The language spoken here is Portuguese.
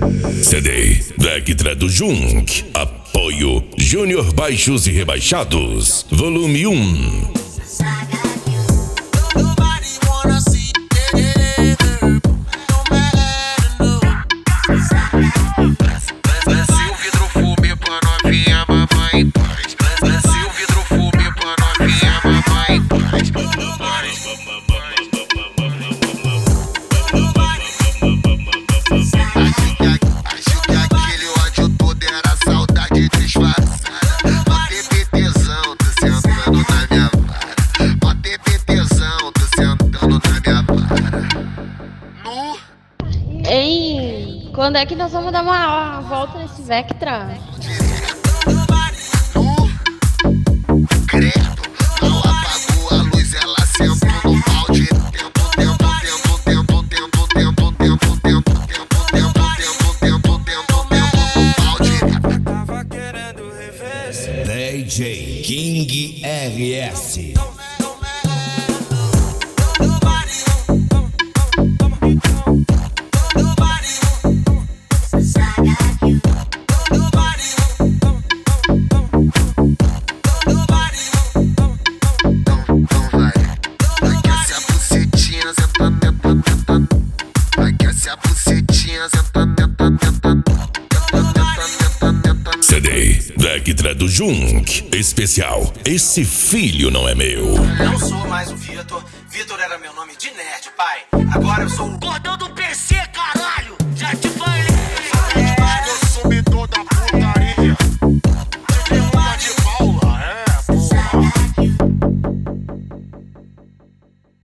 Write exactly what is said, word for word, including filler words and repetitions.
C D Vectra do Junk. Apoio Júnior Baixos e Rebaixados. Volume um. Ei, quando é que nós vamos dar uma, uma volta nesse Vectra? D J King R S. C D Vectra do Junk. Especial Esse Filho Não É Meu. Não sou mais o Vitor. Vitor era meu nome de nerd, pai. Agora eu sou o gordão do